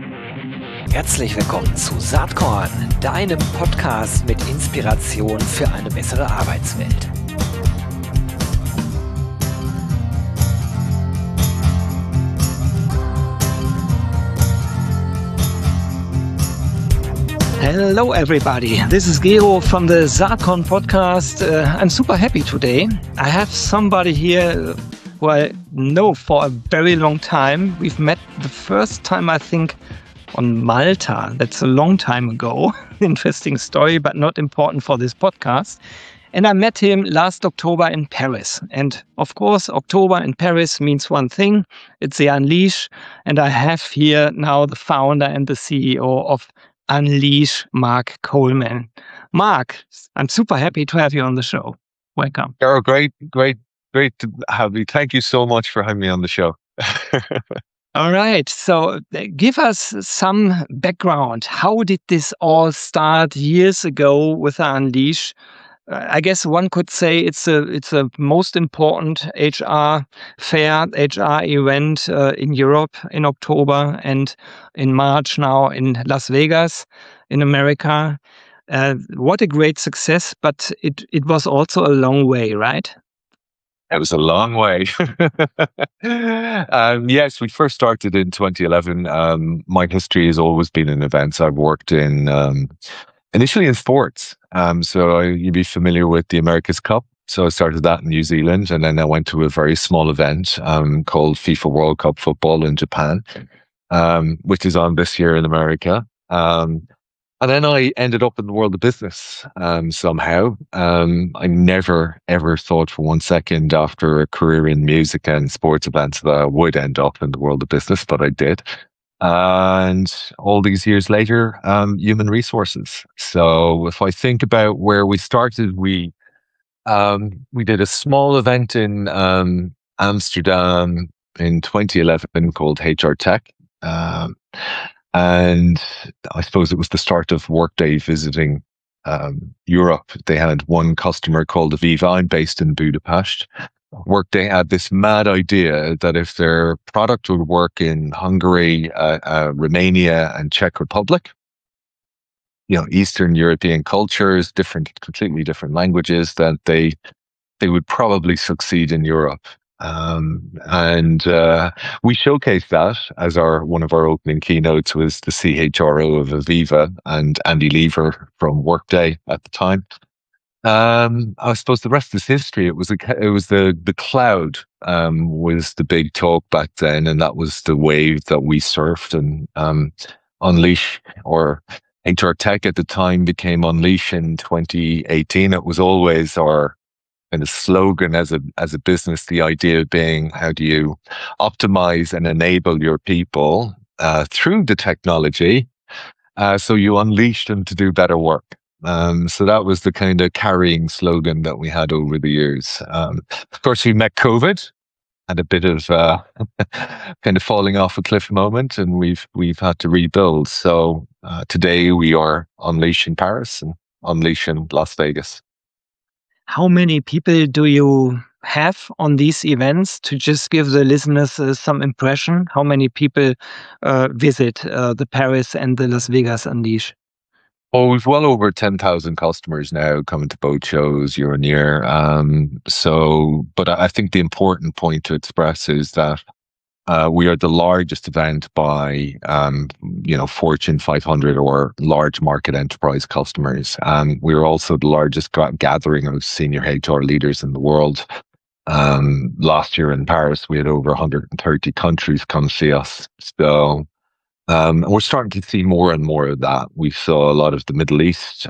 Herzlich willkommen zu Saatkorn, deinem Podcast mit Inspiration für eine bessere Arbeitswelt. Hello everybody, this is Gero from the Saatkorn podcast. I'm super happy today. I have somebody here who I know for a very long time. We've met the first time, I think, on Malta. That's a long time ago. Interesting story, but not important for this podcast. And I met him last October in Paris. And of course, October in Paris means one thing. It's the Unleash. And I have here now the founder and the CEO of Unleash, Mark Coleman. Mark, I'm super happy to have you on the show. Welcome. Carol, great to have you. Thank you so much for having me on the show. All right. So give us some background. How did this all start years ago with Unleash? I guess one could say it's a most important HR fair, HR event in Europe in October and in March now in Las Vegas in America. What a great success, but it was also a long way, right? It was a long way. Yes, we first started in 2011. My history has always been in events. I've worked in initially in sports. You'd be familiar with the America's Cup. So I started that in New Zealand, and then I went to a very small event called FIFA World Cup Football in Japan, which is on this year in America. And then I ended up in the world of business somehow. I never, ever thought for 1 second after a career in music and sports events that I would end up in the world of business, but I did. And all these years later, human resources. So if I think about where we started, we did a small event in Amsterdam in 2011 called HR Tech. And I suppose it was the start of Workday visiting Europe. They had one customer called Aviva. I'm based in Budapest. Workday had this mad idea that if their product would work in Hungary, Romania, and Czech Republic, Eastern European cultures, completely different languages, that they would probably succeed in Europe. We showcased that as one of our opening keynotes was the CHRO of Aviva and Andy Lever from Workday at the time. I suppose the rest is history. It was the cloud was the big talk back then, and that was the wave that we surfed. And Unleash, or HR Tech at the time, became Unleash in 2018. It was always our kind of slogan as a business, the idea being, how do you optimize and enable your people through the technology so you unleash them to do better work. So that was the kind of carrying slogan that we had over the years. Of course, we met COVID and a bit of kind of falling off a cliff moment, and we've had to rebuild. So today we are Unleash in Paris and Unleash in Las Vegas. How many people do you have on these events, to just give the listeners some impression? How many people visit the Paris and the Las Vegas Unleash? Oh, we've well over 10,000 customers now coming to both shows year on year. But I think the important point to express is that we are the largest event by, Fortune 500 or large market enterprise customers. We're also the largest gathering of senior HR leaders in the world. Last year in Paris, we had over 130 countries come see us. So we're starting to see more and more of that. We saw a lot of the Middle East,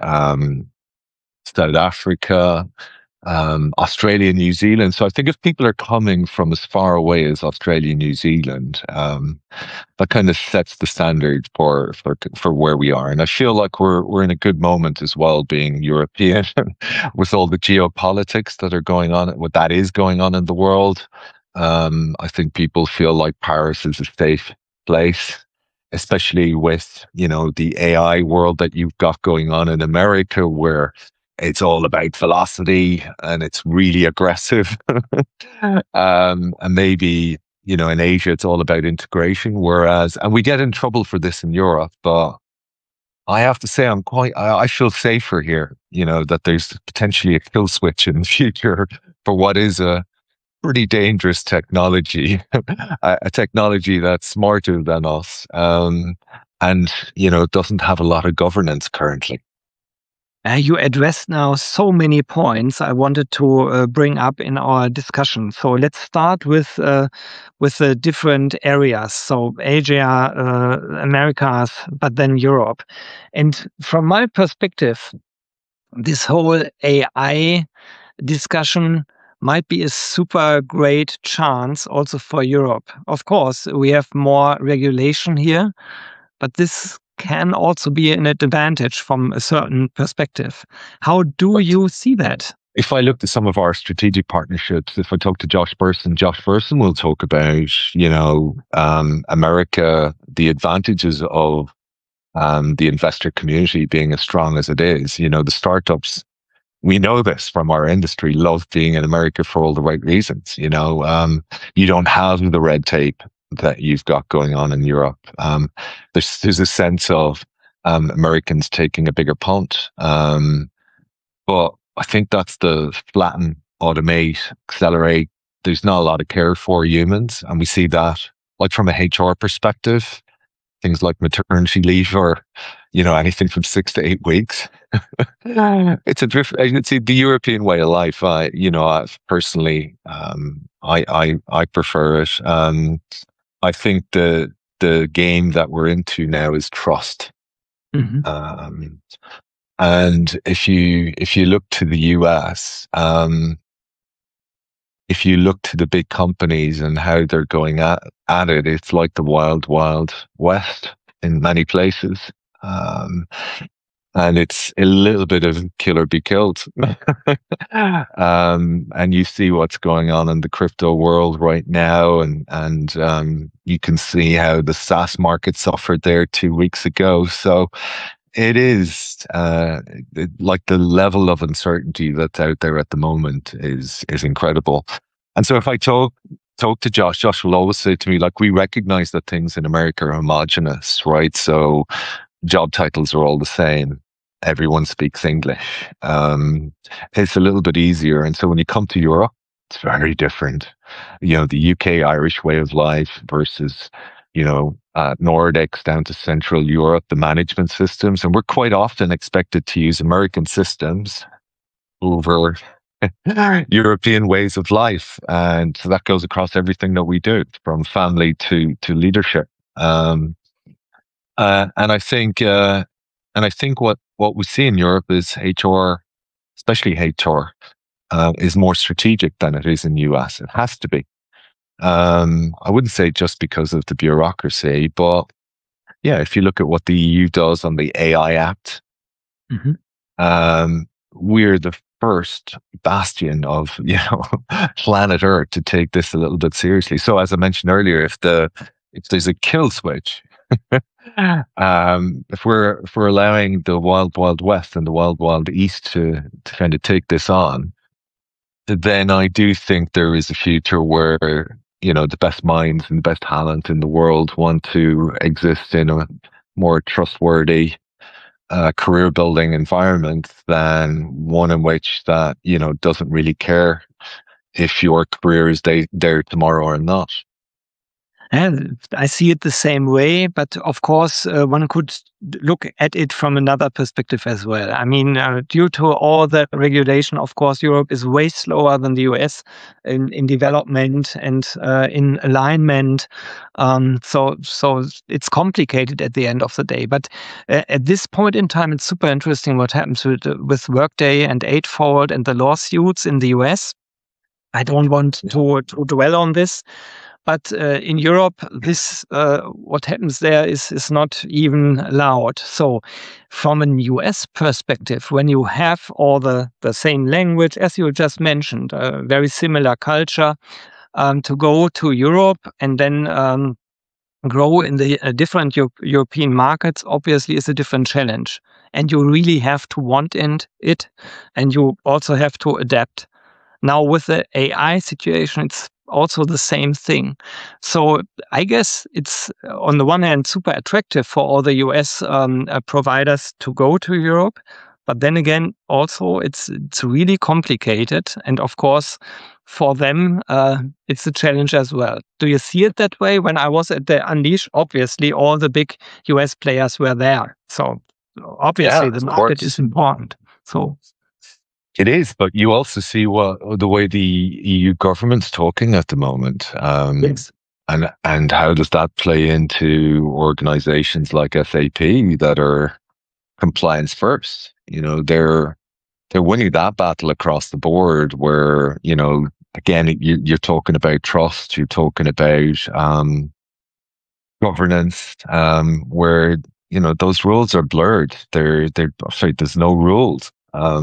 South Africa, Australia, New Zealand. So I think if people are coming from as far away as Australia, New Zealand, that kind of sets the standard for where we are. And I feel like we're in a good moment as well, being European, with all the geopolitics that are going on, what that is going on in the world. I think people feel like Paris is a safe place, especially with, the AI world that you've got going on in America, where it's all about velocity and it's really aggressive. And maybe in Asia, it's all about integration. Whereas, and we get in trouble for this in Europe, but I have to say, I feel safer here, that there's potentially a kill switch in the future for what is a pretty dangerous technology, a technology that's smarter than us, and doesn't have a lot of governance currently. You addressed now so many points I wanted to bring up in our discussion. So let's start with the different areas. So Asia, Americas, but then Europe. And from my perspective, this whole AI discussion might be a super great chance also for Europe. Of course, we have more regulation here, but this can also be an advantage from a certain perspective. How do you see that? If I look at some of our strategic partnerships, if I talk to Josh Bersin will talk about, America, the advantages of the investor community being as strong as it is. The startups, we know this from our industry, love being in America for all the right reasons. You don't have the red tape that you've got going on in Europe. There's a sense of Americans taking a bigger punt. But I think that's the flatten, automate, accelerate. There's not a lot of care for humans. And we see that like from a HR perspective, things like maternity leave or, anything from 6 to 8 weeks. It's the European way of life. I personally, I prefer it. I think the game that we're into now is trust. Mm-hmm. And if you look to the US, if you look to the big companies and how they're going at it, it's like the wild, wild west in many places. And it's a little bit of kill or be killed. And you see what's going on in the crypto world right now. And you can see how the SaaS market suffered there 2 weeks ago. So it is like the level of uncertainty that's out there at the moment is incredible. And so if I talk to Josh will always say to me, like, we recognize that things in America are homogenous, right? So job titles are all the same. Everyone speaks English. It's a little bit easier. And so when you come to Europe, it's very different. The UK Irish way of life versus, Nordics down to Central Europe, the management systems. And we're quite often expected to use American systems over European ways of life. And so that goes across everything that we do, from family to leadership. And I think what we see in Europe is HR, especially HR, is more strategic than it is in the US. It has to be. I wouldn't say just because of the bureaucracy, but yeah, if you look at what the EU does on the AI Act, we're the first bastion of planet Earth to take this a little bit seriously. So as I mentioned earlier, if there's a kill switch, if we're allowing the wild, wild west and the wild, wild east to kind of take this on, then I do think there is a future where, the best minds and the best talent in the world want to exist in a more trustworthy, career building environment than one in which that, doesn't really care if your career is there tomorrow or not. And I see it the same way, but of course, one could look at it from another perspective as well. I mean, due to all the regulation, of course, Europe is way slower than the US in development and in alignment. So it's complicated at the end of the day. But at this point in time, it's super interesting what happens with Workday and Eightfold and the lawsuits in the US. I don't want to dwell on this. But in Europe, this what happens there is not even allowed. So from a US perspective, when you have all the same language, as you just mentioned, very similar culture, to go to Europe and then grow in the different European markets, obviously is a different challenge. And you really have to want it, and you also have to adapt. Now with the AI situation, it's also the same thing. So I guess it's on the one hand super attractive for all the US providers to go to Europe, but then again, also it's really complicated, and of course, for them, it's a challenge as well. Do you see it that way? When I was at the Unleash, obviously all the big US players were there, so obviously the market is important. So. It is, but you also see the way the EU government's talking at the moment. Yes. And how does that play into organizations like SAP that are compliance first? They're winning that battle across the board where, again, you're talking about trust, you're talking about governance, where, those rules are blurred. There's no rules.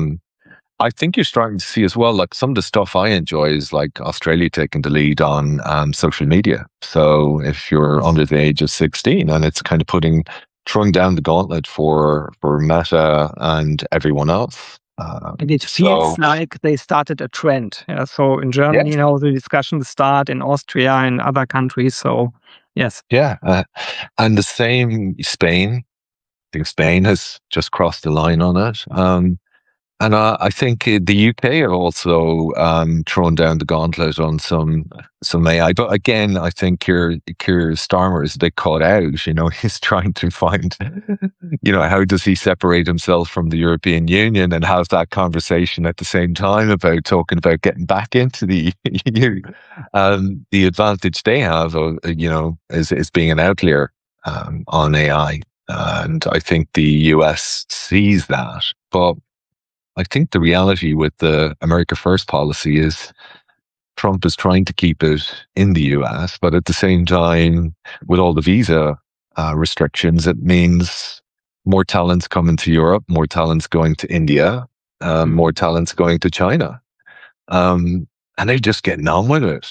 I think you're starting to see as well, like some of the stuff I enjoy is like Australia taking the lead on social media. So if you're under the age of 16, and it's kind of throwing down the gauntlet for Meta and everyone else. And it feels like they started a trend. Yeah. So in Germany, the discussions start, in Austria and other countries. So yes. Yeah. And the same Spain. I think Spain has just crossed the line on it. And I think the UK are also thrown down the gauntlet on some AI. But again, I think Keir Starmer is a bit caught out. He's trying to find, how does he separate himself from the European Union and have that conversation at the same time about talking about getting back into the EU. The advantage they have, is being an outlier on AI. And I think the US sees that. But I think the reality with the America First policy is Trump is trying to keep it in the US, but at the same time, with all the visa restrictions, it means more talents coming to Europe, more talents going to India, more talents going to China. And they're just getting on with it.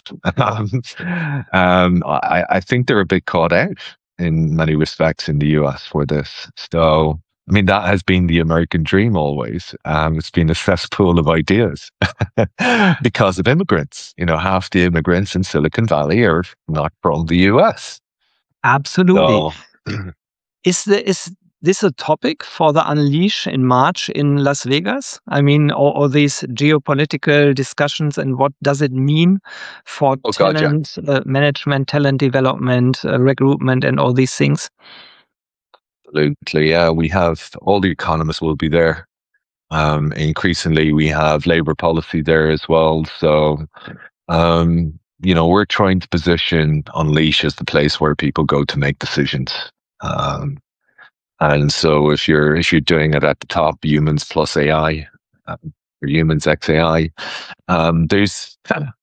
I think they're a bit caught out in many respects in the US for this. So, I mean, that has been the American dream always. It's been a cesspool of ideas because of immigrants. Half the immigrants in Silicon Valley are not from the US. Absolutely. So, is this a topic for the Unleash in March in Las Vegas? I mean, all these geopolitical discussions, and what does it mean for talent management, talent development, recruitment, and all these things? Absolutely, yeah. We have all the economists will be there. Increasingly, we have labor policy there as well. So, we're trying to position Unleash as the place where people go to make decisions. And so, if you're doing it at the top, humans plus AI, or humans X AI, there's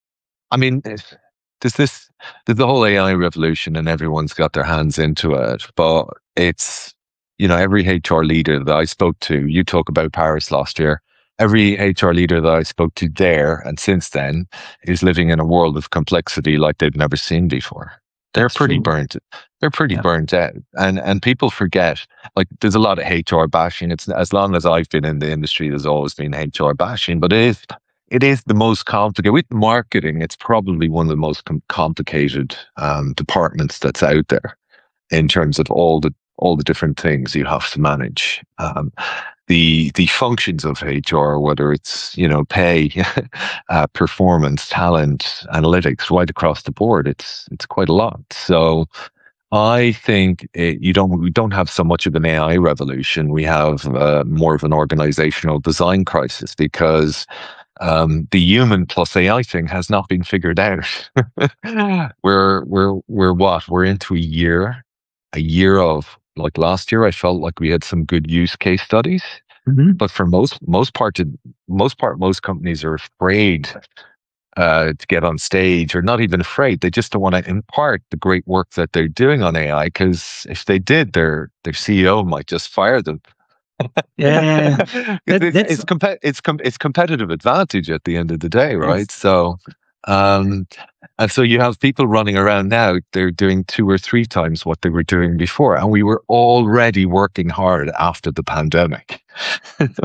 the whole AI revolution, and everyone's got their hands into it, but it's. Every HR leader that I spoke to, you talk about Paris last year, every HR leader that I spoke to there and since then is living in a world of complexity like they've never seen before. They're pretty burnt. They're pretty burnt out. And people forget, like there's a lot of HR bashing. It's as long as I've been in the industry, there's always been HR bashing, but it is the most complicated. With marketing, it's probably one of the most complicated departments that's out there in terms of all the different things you have to manage. The functions of HR, whether it's pay, performance, talent, analytics, right across the board, it's quite a lot. So I think we don't have so much of an AI revolution. We have more of an organizational design crisis because the human plus AI thing has not been figured out. We're what? We're into a year of, like last year, I felt like we had some good use case studies, but for most companies are afraid to get on stage, or not even afraid. They just don't want to impart the great work that they're doing on AI, because if they did, their CEO might just fire them. Yeah, it's competitive advantage at the end of the day, right? Yes. So. And so you have people running around now, they're doing 2 or 3 times what they were doing before. And we were already working hard after the pandemic.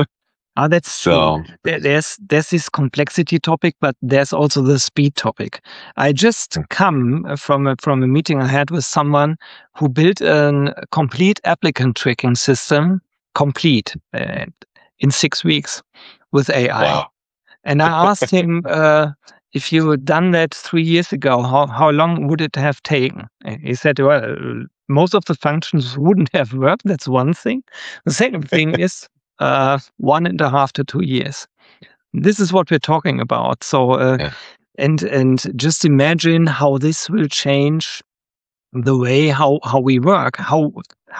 That's So true. There's this complexity topic, but there's also the speed topic. I just come from a meeting I had with someone who built a complete applicant tracking system, complete in 6 weeks with AI. wow. And I asked him if you had done that 3 years ago, how long would it have taken? He said, well, most of the functions wouldn't have worked. That's one thing. The second thing is 1.5 to 2 years. This is what we're talking about. So, Yeah. and just imagine how this will change the way how we work. How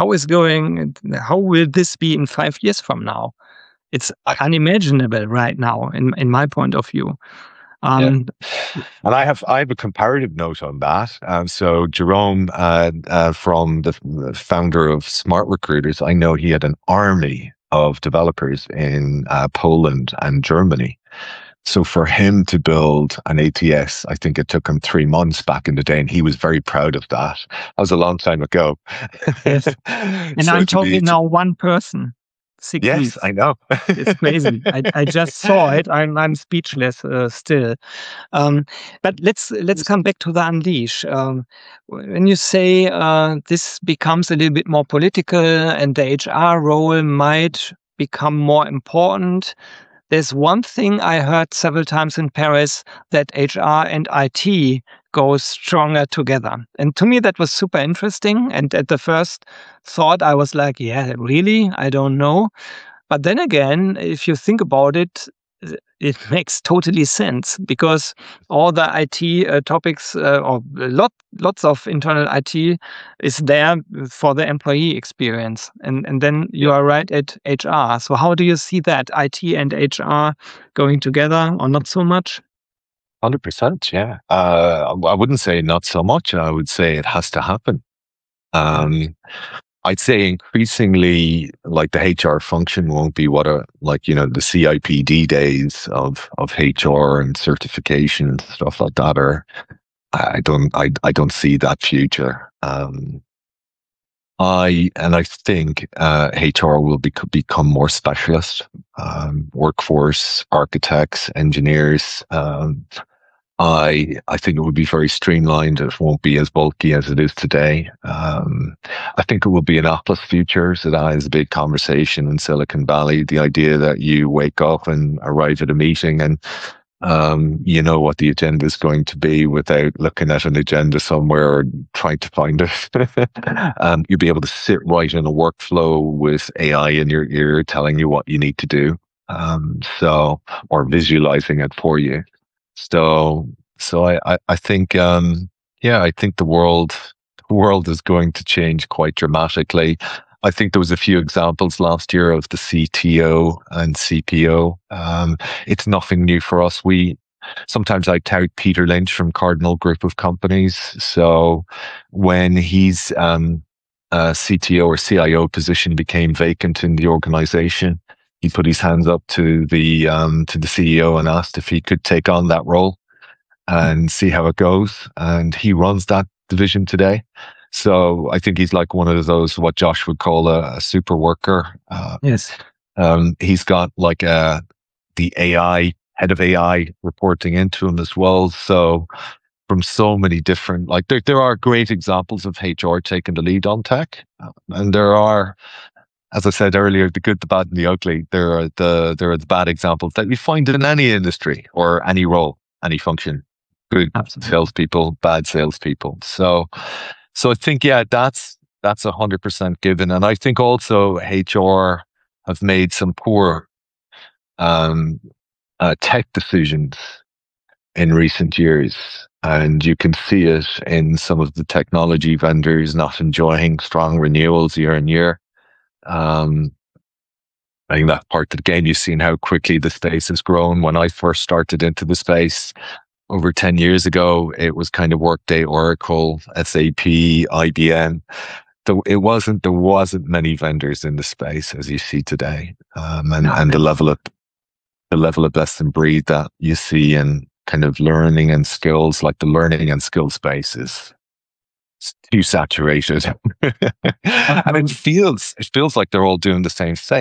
will this be in 5 years from now? It's unimaginable right now, in my point of view. Yeah. And I have a comparative note on that. So Jerome, from the founder of Smart Recruiters, I know he had an army of developers in Poland and Germany. So for him to build an ATS, I think it took him 3 months back in the day, and he was very proud of that. That was a long time ago. Yes. And So I'm talking now one person. 6 yes, weeks. I know. It's crazy. I just saw it. I'm speechless still. But let's come back to the Unleash. When you say this becomes a little bit more political and the HR role might become more important, there's one thing I heard several times in Paris, that HR and IT go stronger together. And to me, that was super interesting. And at the first thought, I was like, yeah, really? I don't know. But then again, if you think about it, it makes totally sense, because all the IT topics or lots of internal IT is there for the employee experience. And then you are right at HR. So how do you see that IT and HR going together, or not so much? 100%, yeah. I wouldn't say not so much. I would say it has to happen. I'd say increasingly, like, the HR function won't be what the CIPD days of HR and certification and stuff like that. Or I don't see that future. I think HR will become more specialist, workforce architects, engineers. I think it will be very streamlined. It won't be as bulky as it is today. I think it will be an Atlas future. So that is a big conversation in Silicon Valley. The idea that you wake up and arrive at a meeting and you know what the agenda is going to be without looking at an agenda somewhere or trying to find it. You'll be able to sit right in a workflow with AI in your ear telling you what you need to do. Or visualizing it for you. So I think, I think the world is going to change quite dramatically. I think there was a few examples last year of the CTO and CPO. It's nothing new for us. Sometimes I tout Peter Lynch from Cardinal Group of Companies. So when his CTO or CIO position became vacant in the organization, he put his hands up to the CEO and asked if he could take on that role and see how it goes. And he runs that division today. So I think he's like one of those, what Josh would call a super worker. Yes. He's got like the head of AI reporting into him as well. So from so many different, like there are great examples of HR taking the lead on tech, and there are, as I said earlier, the good, the bad, and the ugly. There are the bad examples that you find in any industry or any role, any function. Good salespeople, bad salespeople. So I think, yeah, that's 100% given. And I think also HR have made some poor tech decisions in recent years. And you can see it in some of the technology vendors not enjoying strong renewals year on year. I think that part of the game, you've seen how quickly the space has grown. When I first started into the space over 10 years ago, it was kind of Workday, Oracle, SAP, IBM. There wasn't many vendors in the space as you see today. And the level of best in breed that you see in kind of learning and skills, like the learning and skill space is too saturated. And it feels like they're all doing the same thing.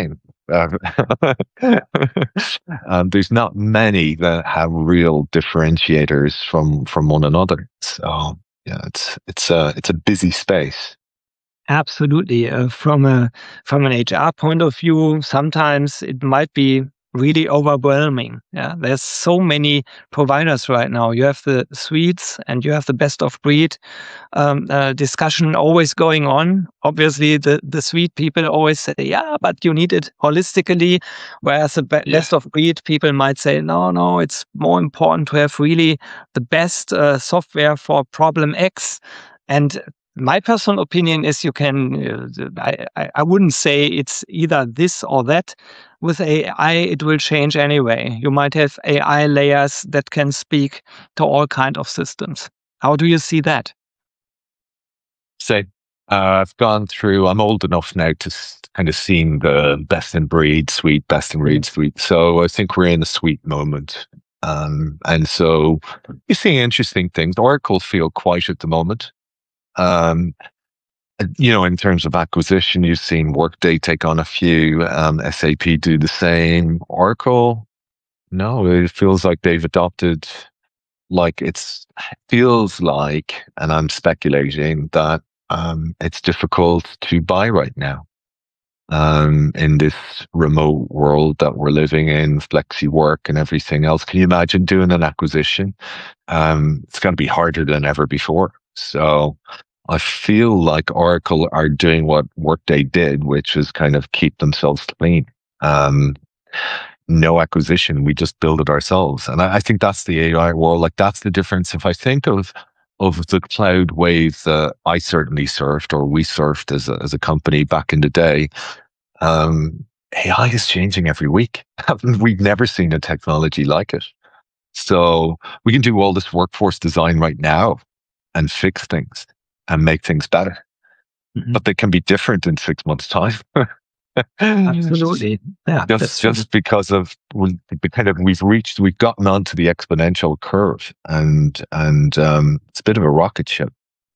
There's not many that have real differentiators from one another. So yeah, it's a busy space. Absolutely. From an HR point of view, sometimes it might be really overwhelming. Yeah, there's so many providers right now. You have the suites and you have the best of breed discussion always going on. Obviously, the suite people always say, "Yeah, but you need it holistically," whereas the best of breed people might say, "No, no, it's more important to have really the best software for problem X." And my personal opinion is you can, I wouldn't say it's either this or that. With AI, it will change anyway. You might have AI layers that can speak to all kind of systems. How do you see that? So I've gone through. I'm old enough now to kind of seen the best in breed suite, best in breed suite. So I think we're in a sweet moment. And so you're seeing interesting things. Oracle feel quiet at the moment. Um, in terms of acquisition, you've seen Workday take on a few, SAP do the same. Oracle, no, it feels like they've adopted, like feels like, and I'm speculating that it's difficult to buy right now. In this remote world that we're living in, flexi work and everything else. Can you imagine doing an acquisition? It's going to be harder than ever before. So I feel like Oracle are doing what Workday did, which is kind of keep themselves clean. No acquisition, we just build it ourselves. And I think that's the AI world. Like that's the difference. If I think of the cloud wave that I certainly surfed or we surfed as a company back in the day, AI is changing every week. We've never seen a technology like it. So we can do all this workforce design right now and fix things and make things better. Mm-hmm. But they can be different in 6 months' time. Absolutely. Yeah. Just because of we've gotten onto the exponential curve and it's a bit of a rocket ship.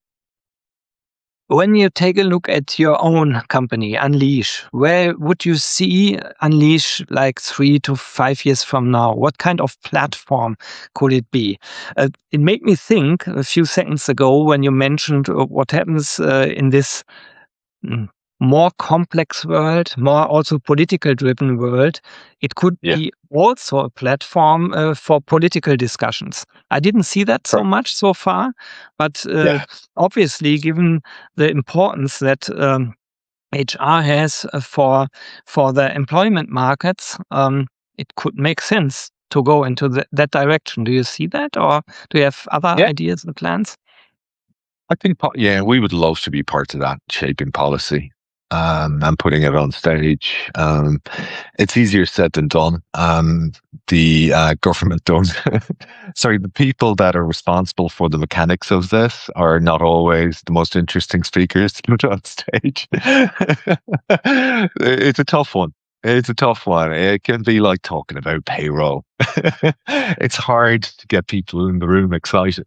When you take a look at your own company, Unleash, where would you see Unleash like 3 to 5 years from now? What kind of platform could it be? It made me think a few seconds ago when you mentioned what happens in this more complex world, more also political driven world. It could be also a platform for political discussions. I didn't see that so much so far, but obviously given the importance that HR has for the employment markets, it could make sense to go into that direction. Do you see that, or do you have other ideas and plans? I think, we would love to be part of that, shaping policy. And putting it on stage. It's easier said than done. The government does. Sorry, the people that are responsible for the mechanics of this are not always the most interesting speakers to put on stage. It's a tough one. It's a tough one. It can be like talking about payroll. It's hard to get people in the room excited.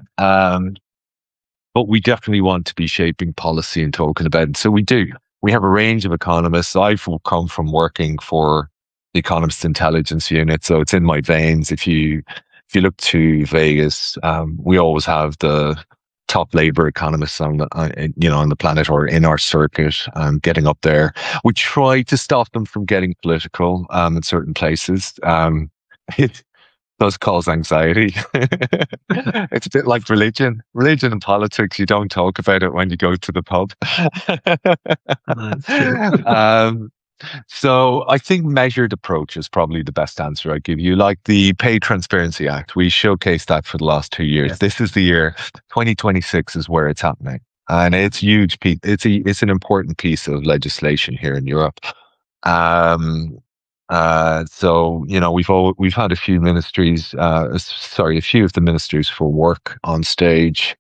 But we definitely want to be shaping policy and talking about it. So we do. We have a range of economists. I've come from working for the Economist Intelligence Unit, so it's in my veins. If you look to Vegas, we always have the top labor economists on the planet or in our circuit, getting up there. We try to stop them from getting political in certain places. It does cause anxiety. It's a bit like religion. Religion and politics, you don't talk about it when you go to the pub. So I think measured approach is probably the best answer I give you. Like the Pay Transparency Act, we showcased that for the last 2 years. Yeah. This is the year 2026 is where it's happening. And it's huge. It's an important piece of legislation here in Europe. So we've had a few ministries, a few of the ministers for work on stage,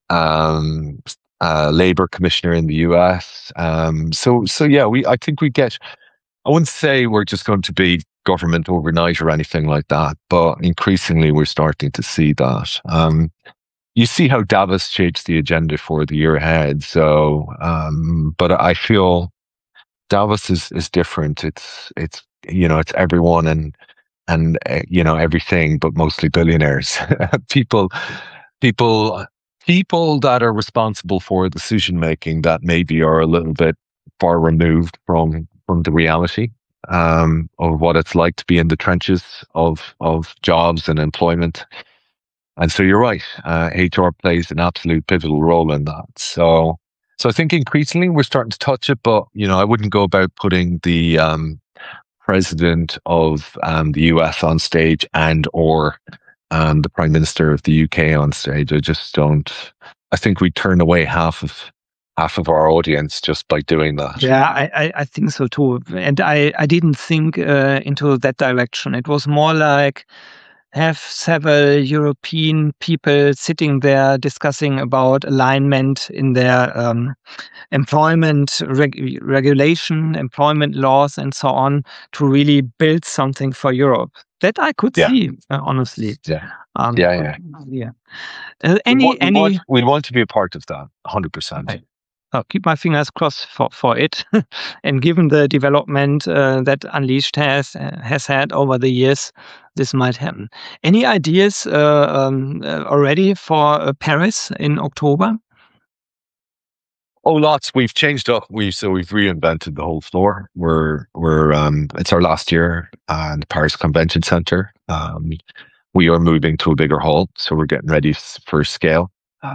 labor commissioner in the US. I think I wouldn't say we're just going to be government overnight or anything like that, but increasingly we're starting to see that. You see how Davos shapes the agenda for the year ahead. So, but I feel Davos is different. It's it's everyone and everything, but mostly billionaires. people people people that are responsible for decision making that maybe are a little bit far removed from the reality of what it's like to be in the trenches of jobs and employment. And so you're right. HR plays an absolute pivotal role in that. So I think increasingly we're starting to touch it, but I wouldn't go about putting the president of the US on stage or the prime minister of the UK on stage. I just don't. I think we turn away half of our audience just by doing that. Yeah, I think so too. And I didn't think into that direction. It was more like have several European people sitting there discussing about alignment in their employment regulation, employment laws, and so on, to really build something for Europe. That I could see, honestly. Yeah. Yeah. We'd want to be a part of that, 100%. I'll keep my fingers crossed for it. And given the development that Unleashed has had over the years, this might happen. Any ideas already for Paris in October? Oh, lots. We've changed up. We've reinvented the whole floor. We're it's our last year in the Paris Convention Center. We are moving to a bigger hall, so we're getting ready for scale.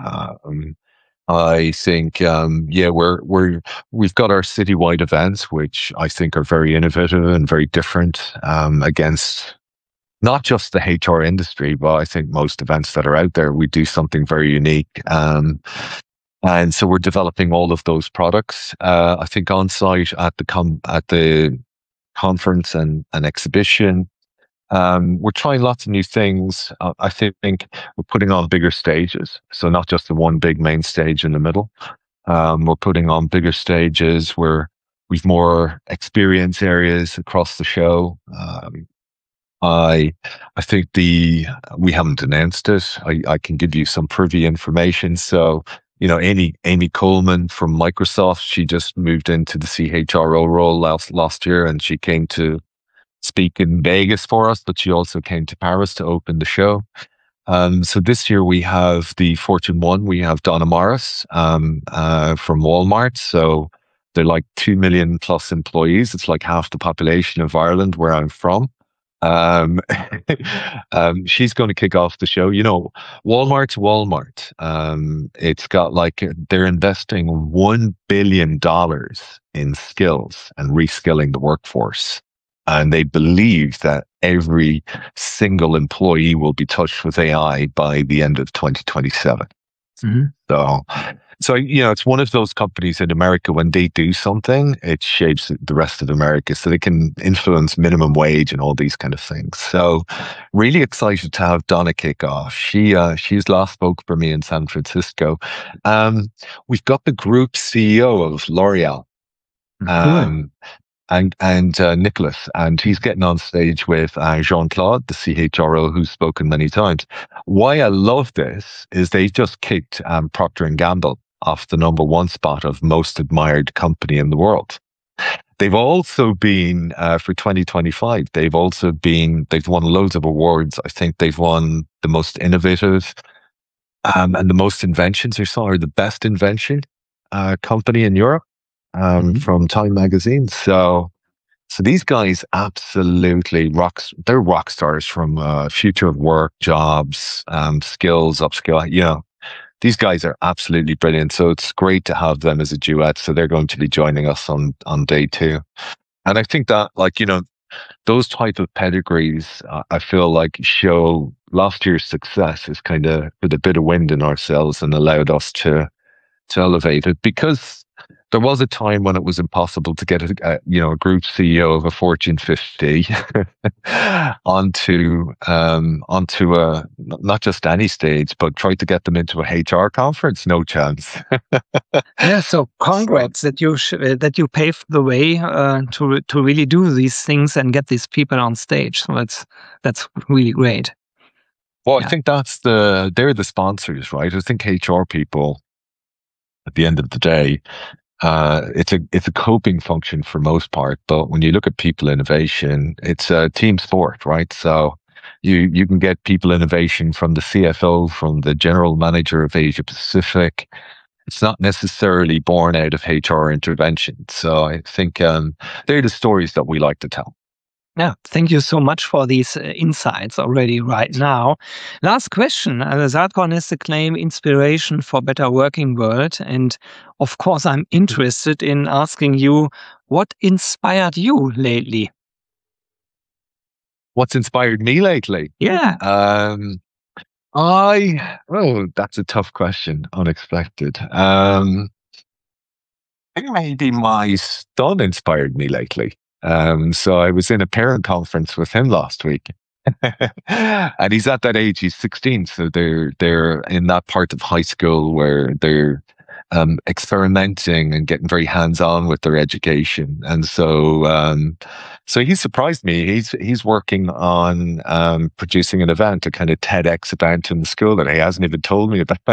I think, we've got our citywide events, which I think are very innovative and very different against not just the HR industry, but I think most events that are out there. We do something very unique. And so we're developing all of those products. I think on site at the conference and exhibition. We're trying lots of new things. I think we're putting on bigger stages. So not just the one big main stage in the middle. We're putting on bigger stages where we've more experience areas across the show. I think we haven't announced it. I can give you some privy information. So, Amy Coleman from Microsoft, she just moved into the CHRO role last year, and she came to speak in Vegas for us, but she also came to Paris to open the show. So this year we have the Fortune 1. We have Donna Morris from Walmart. So they're like 2 million plus employees. It's like half the population of Ireland, where I'm from. She's going to kick off the show. Walmart's Walmart. It's got they're investing $1 billion in skills and reskilling the workforce. And they believe that every single employee will be touched with AI by the end of 2027. Mm-hmm. So it's one of those companies in America, when they do something, it shapes the rest of America. So they can influence minimum wage and all these kind of things. So really excited to have Donna kick off. She's last spoke for me in San Francisco. We've got the group CEO of L'Oreal. And Nicholas, and he's getting on stage with Jean-Claude, the CHRO, who's spoken many times. Why I love this is they just kicked Procter & Gamble off the number 1 spot of most admired company in the world. They've also been, for 2025, they've won loads of awards. I think they've won the most innovative and the most inventions or the best invention company in Europe. From Time magazine. So these guys absolutely they're rock stars from future of work, jobs, skills, upskill. These guys are absolutely brilliant. So it's great to have them as a duet. So they're going to be joining us on day 2. And I think that those type of pedigrees, I feel like show last year's success is kind of with a bit of wind in our sails and allowed us to elevate it, because there was a time when it was impossible to get a group CEO of a Fortune 50 onto not just any stage, but try to get them into a HR conference. No chance. Yeah. So congrats that you paved the way to really do these things and get these people on stage. So that's really great. Well, I think they're the sponsors, right? I think HR people, at the end of the day, it's a coping function for most part. But when you look at people innovation, it's a team sport, right? So you can get people innovation from the CFO, from the general manager of Asia Pacific. It's not necessarily born out of HR intervention. So I think they're the stories that we like to tell. Yeah, thank you so much for these insights already right now. Last question. Saatkorn has the claim inspiration for better working world. And of course, I'm interested in asking you, what inspired you lately? What's inspired me lately? Yeah. That's a tough question. Unexpected. I think maybe my son inspired me lately. So I was in a parent conference with him last week. And he's at that age, he's 16. So they're in that part of high school where they're experimenting and getting very hands-on with their education. And so he surprised me. He's working on producing an event, a kind of TEDx event in the school that he hasn't even told me about.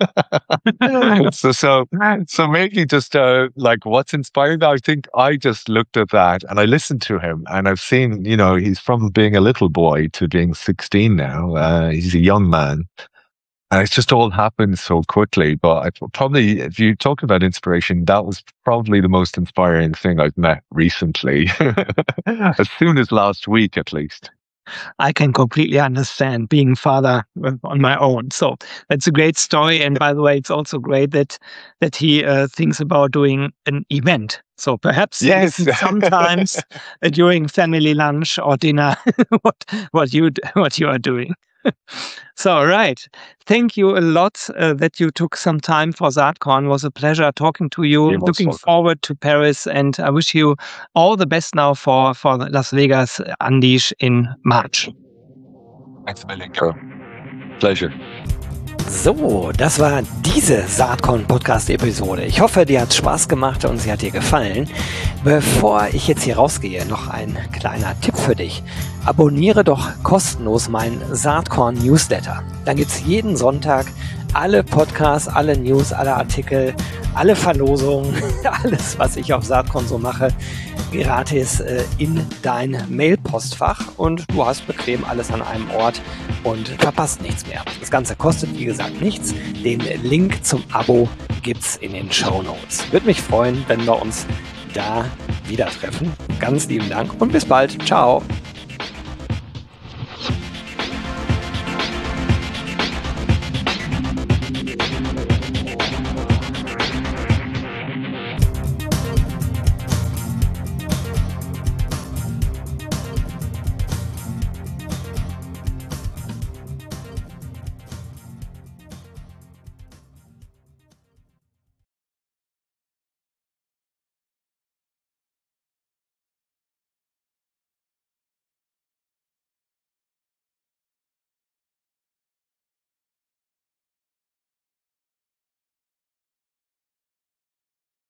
so maybe just like what's inspired? I think I just looked at that and I listened to him, and I've seen, he's from being a little boy to being 16 now. He's a young man. And it's just all happened so quickly. But probably, if you talk about inspiration, that was probably the most inspiring thing I've met recently, as soon as last week, at least. I can completely understand being father on my own. So that's a great story. And by the way, it's also great that he thinks about doing an event. So perhaps yes, sometimes during family lunch or dinner, what you are doing. So, right. Thank you a lot that you took some time for Saatkorn. It was a pleasure talking to you. You're Looking forward to Paris, and I wish you all the best now for Las Vegas Unleash in March. Thanks a million, Carol. Pleasure. So, das war diese Saatkorn-Podcast-Episode. Ich hoffe, dir hat Spaß gemacht und sie hat dir gefallen. Bevor ich jetzt hier rausgehe, noch ein kleiner Tipp für dich. Abonniere doch kostenlos meinen Saatkorn-Newsletter. Dann gibt es jeden Sonntag alle Podcasts, alle News, alle Artikel, alle Verlosungen, alles, was ich auf Saatkorn so mache, gratis in dein Mailpostfach, und du hast bequem alles an einem Ort und verpasst nichts mehr. Das Ganze kostet, wie gesagt, nichts. Den Link zum Abo gibt's in den Shownotes. Würde mich freuen, wenn wir uns da wieder treffen. Ganz lieben Dank und bis bald. Ciao.